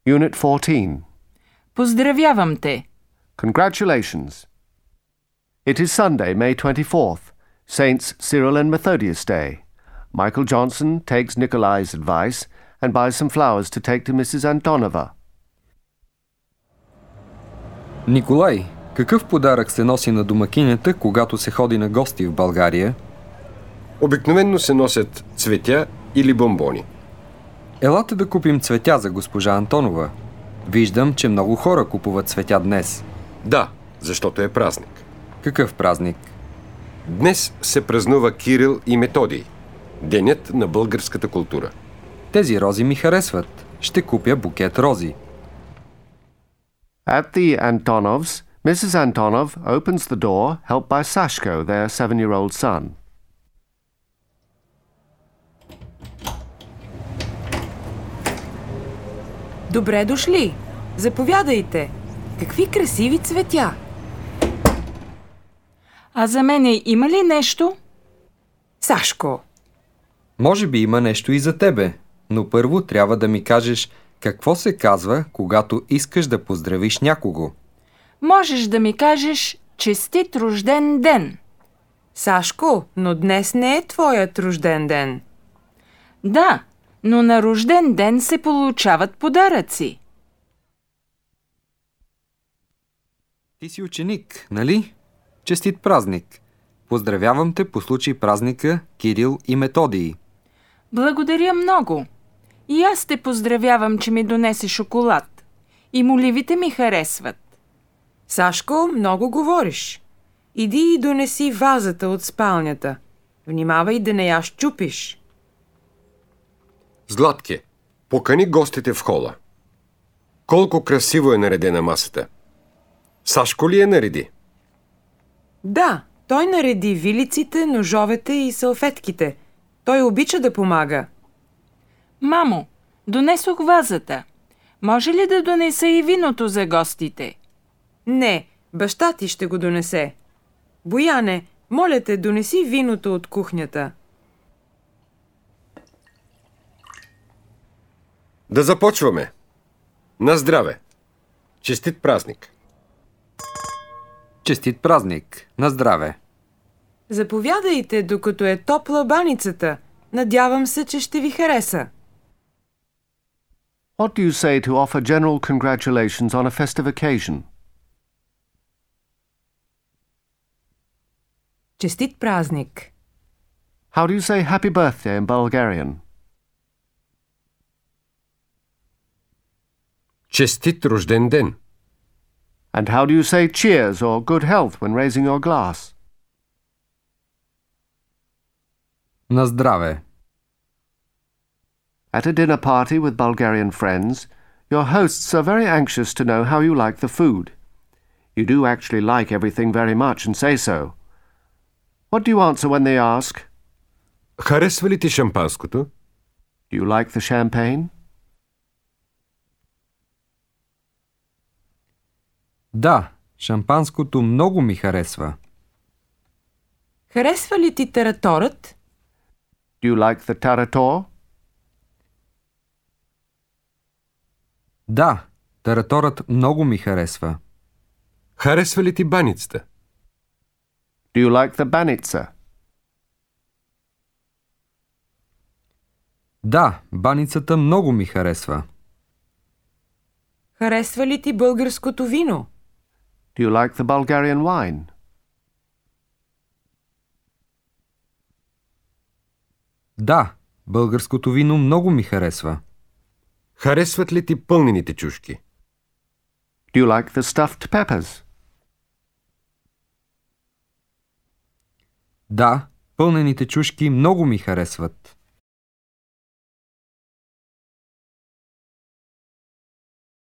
Unit 14. Поздравявам те. Congratulations. It is Sunday, May 24th, Saints Cyril and Methodius Day. Michael Johnson takes Nikolai's advice and buys some flowers to take to Mrs. Antonova. Николай, какъв подарък се носи на домакинята, когато се ходи на гости в България? Обикновено се носят цветя или бомбони. Елате да купим цветя за госпожа Антонова. Виждам, че много хора купуват цветя днес. Да, защото е празник. Какъв празник? Днес се празнува Кирил и Методий, денят на българската култура. Тези рози ми харесват. Ще купя букет рози. At the Antonovs, Mrs. Antonov opens the door, helped by Sashko, their 7-year-old son. Добре дошли. Заповядайте. Какви красиви цветя. А за мене има ли нещо? Сашко. Може би има нещо и за тебе, но първо трябва да ми кажеш какво се казва, когато искаш да поздравиш някого. Можеш да ми кажеш честит рожден ден. Сашко, но днес не е твоят рожден ден. Да, но на рожден ден се получават подаръци. Ти си ученик, нали? Честит празник! Поздравявам те по случай празника Кирил и Методий. Благодаря много. И аз те поздравявам, че ми донесе шоколад. И моливите ми харесват. Сашко, много говориш. Иди и донеси вазата от спалнята. Внимавай да не я счупиш. Златке, покани гостите в хола. Колко красиво е наредена масата. Сашко ли я нареди? Да, той нареди вилиците, ножовете и салфетките. Той обича да помага. Мамо, донесох вазата. Може ли да донеса и виното за гостите? Не, баща ти ще го донесе. Бояне, моля те, донеси виното от кухнята. Да започваме. На здраве. Честит празник. Честит празник! На здраве! Заповядайте, докато е топла баницата. Надявам се, че ще ви хареса. What do you say to offer general congratulations on a festive occasion? Честит празник! How do you say happy birthday in Bulgarian? Честит рожден ден. And how do you say cheers or good health when raising your glass? На здраве! At a dinner party with Bulgarian friends, your hosts are very anxious to know how you like the food. You do actually like everything very much and say so. What do you answer when they ask? Харесва ли ти шампанското? Do you like the champagne? Да, шампанското много ми харесва. Харесва ли ти тараторът? Do you like the tarator? Да, тараторът много ми харесва. Харесва ли ти баницата? Do you like the banitsa? Да, баницата много ми харесва. Харесва ли ти българското вино? Do you like the Bulgarian wine? Да, българското вино много ми харесва. Харесват ли ти пълнените чушки? Do you like the stuffed peppers? Да, пълнените чушки много ми харесват.